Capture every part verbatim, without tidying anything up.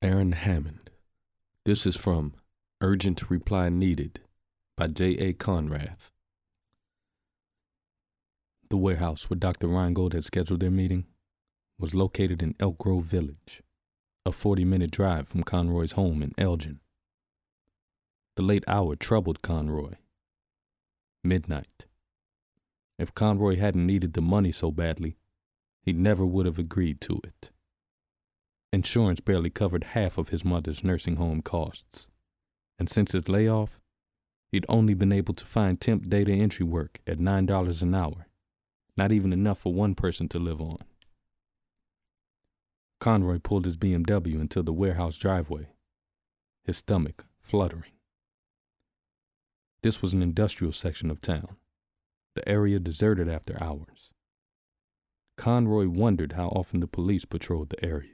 Aaron Hammond. This is from Urgent Reply Needed by J A Conrath. The warehouse where Doctor Reingold had scheduled their meeting was located in Elk Grove Village, a forty-minute drive from Conroy's home in Elgin. The late hour troubled Conroy. Midnight. If Conroy hadn't needed the money so badly, he never would have agreed to it. Insurance barely covered half of his mother's nursing home costs, and since his layoff, he'd only been able to find temp data entry work at nine dollars an hour, not even enough for one person to live on. Conroy pulled his B M W into the warehouse driveway, his stomach fluttering. This was an industrial section of town, the area deserted after hours. Conroy wondered how often the police patrolled the area.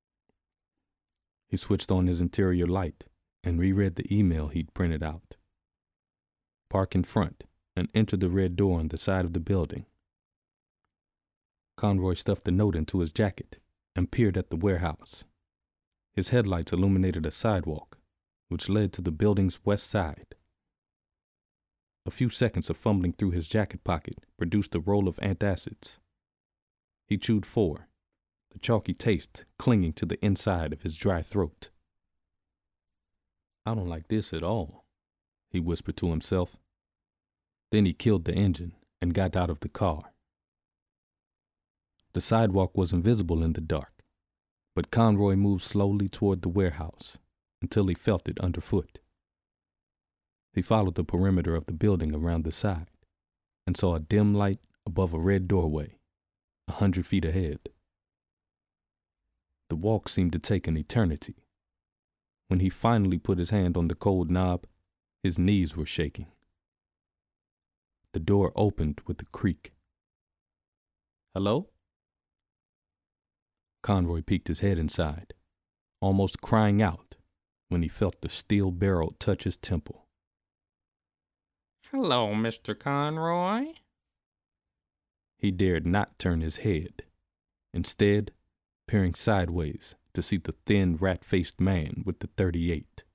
He switched on his interior light and reread the email he'd printed out. Park in front and enter the red door on the side of the building. Conroy stuffed the note into his jacket and peered at the warehouse. His headlights illuminated a sidewalk, which led to the building's west side. A few seconds of fumbling through his jacket pocket produced a roll of antacids. He chewed four, the chalky taste clinging to the inside of his dry throat. "I don't like this at all," he whispered to himself. Then he killed the engine and got out of the car. The sidewalk was invisible in the dark, but Conroy moved slowly toward the warehouse until he felt it underfoot. He followed the perimeter of the building around the side and saw a dim light above a red doorway, a hundred feet ahead. The walk seemed to take an eternity. When he finally put his hand on the cold knob, his knees were shaking. The door opened with a creak. "Hello?" Conroy peeked his head inside, almost crying out when he felt the steel barrel touch his temple. "Hello, Mister Conroy." He dared not turn his head, instead peering sideways to see the thin, rat-faced man with the thirty-eight.